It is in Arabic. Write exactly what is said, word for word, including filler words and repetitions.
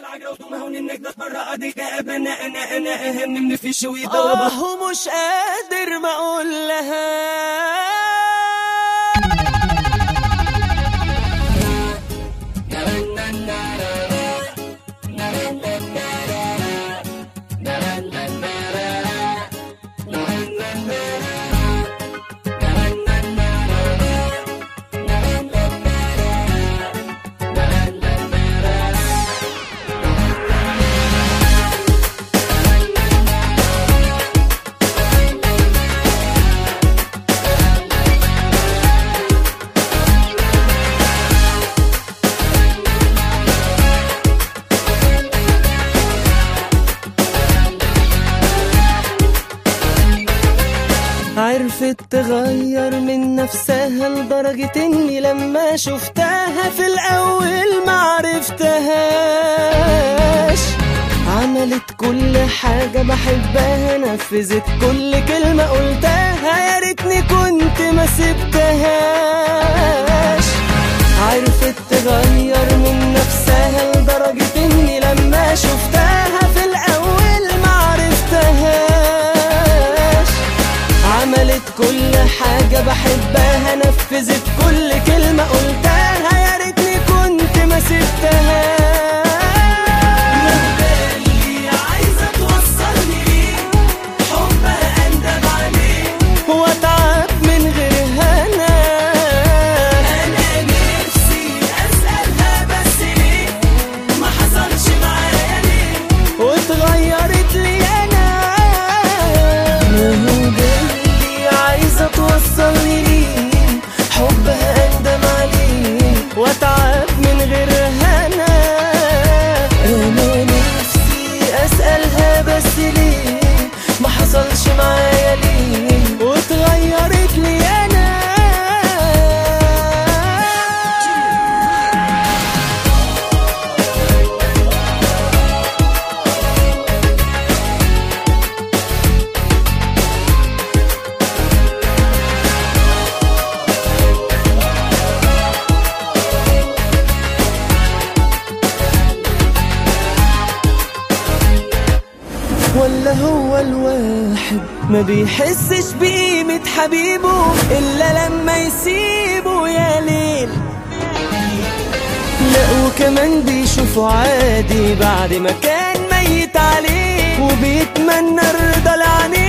اه مش قادر ما اقول لها عرفت تغير من نفسها لدرجة اني لما شفتها في الاول معرفتهاش. عملت كل حاجة بحبها، نفذت كل كلمة قلتها، يا ريتني كنت ما سبتهاش. عرفت تغير من نفسها لدرجة اني لما شفتها في الاول معرفتهاش. عملت كل حاجة بحبها، نفذت كل كلمة قلتها، يا ريتني كنت ما سبتهاش. اللي عايزة توصلني ليه حبها أندب عليه وأتعب من غيرها أنا. أنا نفسي أسألها بس ليه ما حصلش معايا ليه واتغيرت لي أنا. توصلني ليه حبها أندم عليه وأتعب من غيرها أنا. أنا نفسي أسألها بس ليه ما حصلش معايا ليه واتغيرت لي أنا. ولا هو الواحد ما بيحسش بقيمة حبيبه إلا لما يسيبه يا ليل. لا وكمان بيشوفه عادي بعد ما كان ميت عليه وبيتمنى الرضا لعنيه.